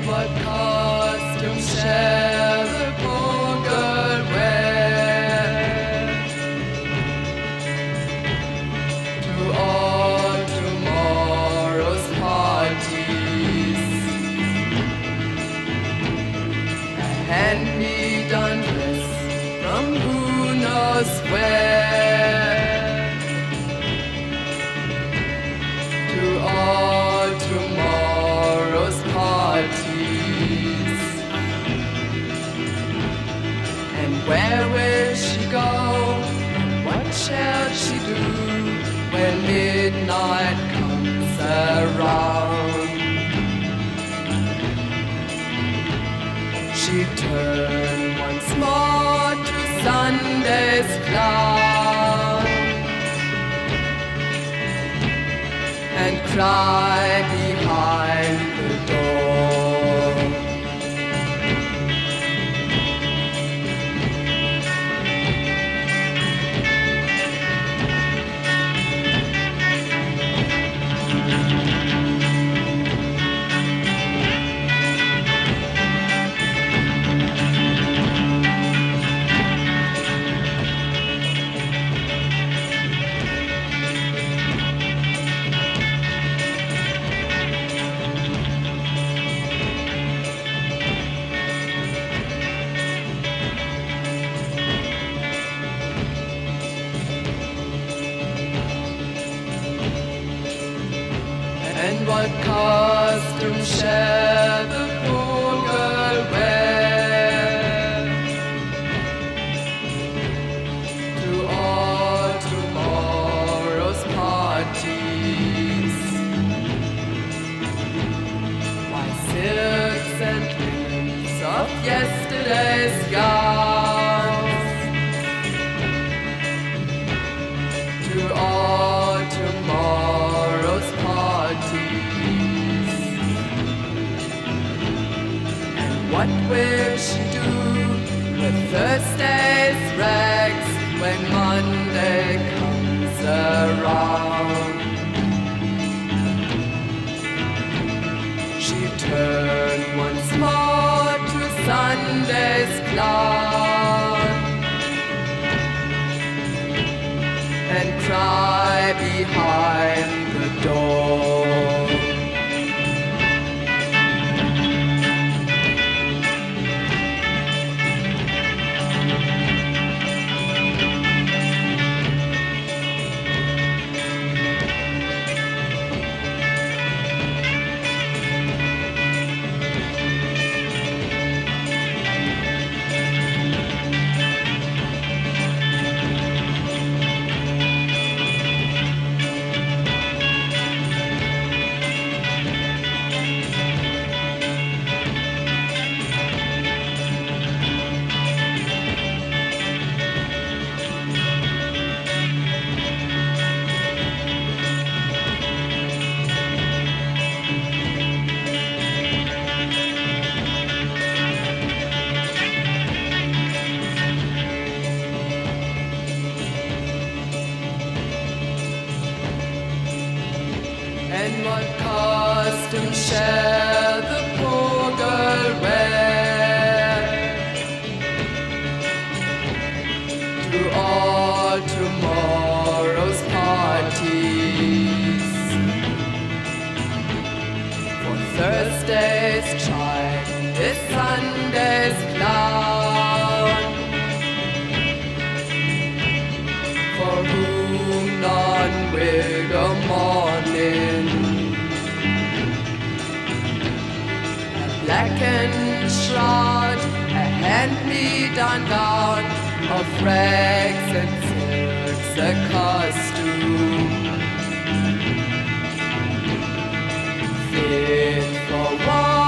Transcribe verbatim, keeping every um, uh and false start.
what costume shall the poor girl wear to all tomorrow's parties? A hand-me-down dress from who knows where to all tomorrow's parties. And where will she go? And what shall she do when midnight comes around? She turned once more to Sunday's clown and cry behind the door. And what costume shall the poor girl wear to all tomorrow's parties? Why, silks and linens of yesterday's gowns to all tomorrow's parties. And what will she do with Thursday's rags when Monday comes around? She turned once more to Sunday's clown and cry behind the door. And what costume shall the poor girl wear to all tomorrow's parties? For Thursday's child is Sunday's clown, for whom none will go mourning. A blackened shroud, a hand-me-down gown of rags and silks, a costume fit for one